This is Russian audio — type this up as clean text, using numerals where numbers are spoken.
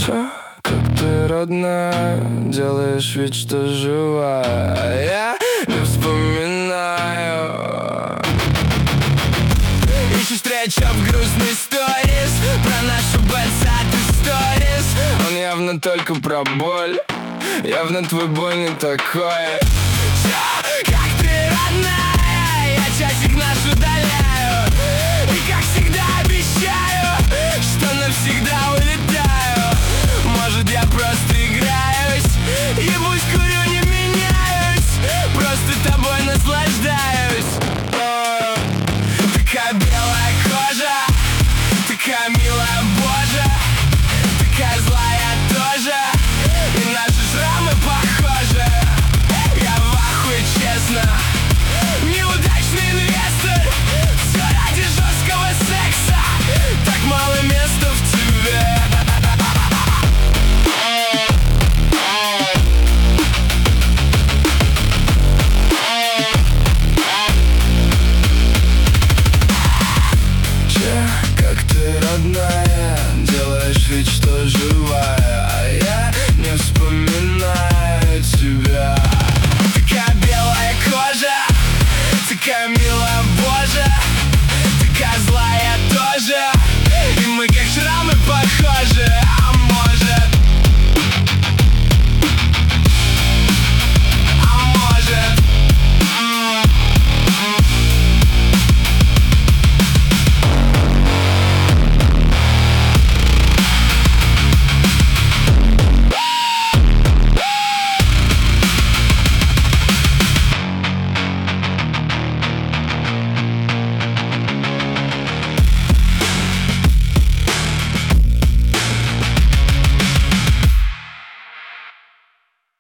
Чё, как ты, родная, делаешь вид, что живая, а я не вспоминаю. Ищу встречу в грустный сторис про нашу бэдсад сторис. Он явно только про боль, явно твой бой не такой. Чё, как ты, родная, я часик наш удаляю. И как всегда обещаю, что навсегда улетаю. Может, я просто играюсь, ебусь, курю, не меняюсь, просто тобой наслаждаюсь. Такая белая кожа, такая милая, боже, такая злая тоже, и наши шрамы похожи. Я в ахуе, честно, неудачный инвестор, все ради жесткого секса, так мало места в тебе. Как ты, родная, делаешь вид, что живая, а я не вспоминаю тебя.